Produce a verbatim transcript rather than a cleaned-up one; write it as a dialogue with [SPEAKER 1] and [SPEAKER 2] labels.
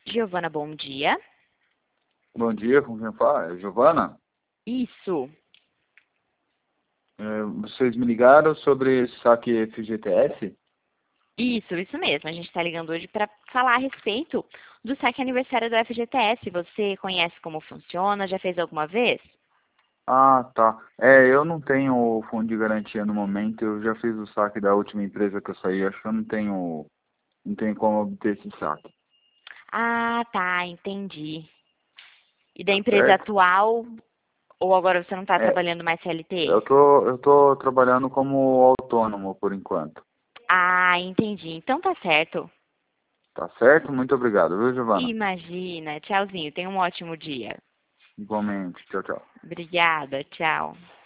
[SPEAKER 1] Giovana, bom dia.
[SPEAKER 2] Bom dia, com quem fala? É Giovana?
[SPEAKER 1] Isso.
[SPEAKER 2] É, vocês me ligaram sobre saque F G T S?
[SPEAKER 1] Isso, isso mesmo. A gente está ligando hoje para falar a respeito do saque aniversário do F G T S. Você conhece como funciona? Já fez alguma vez?
[SPEAKER 2] Ah, tá. É, eu não tenho o fundo de garantia no momento, eu já fiz o saque da última empresa que eu saí, acho que eu não tenho, não tenho como obter esse saque.
[SPEAKER 1] Ah, tá, entendi. E da
[SPEAKER 2] Tá
[SPEAKER 1] empresa
[SPEAKER 2] certo?
[SPEAKER 1] atual, ou agora você não está
[SPEAKER 2] É,
[SPEAKER 1] trabalhando mais C L T?
[SPEAKER 2] eu tô, eu tô trabalhando como autônomo por enquanto.
[SPEAKER 1] Ah, entendi. Então tá certo.
[SPEAKER 2] Tá certo? Muito obrigado, viu, Giovana?
[SPEAKER 1] Imagina. Tchauzinho. Tenha um ótimo dia.
[SPEAKER 2] Igualmente. Tchau, tchau.
[SPEAKER 1] Obrigada. Tchau.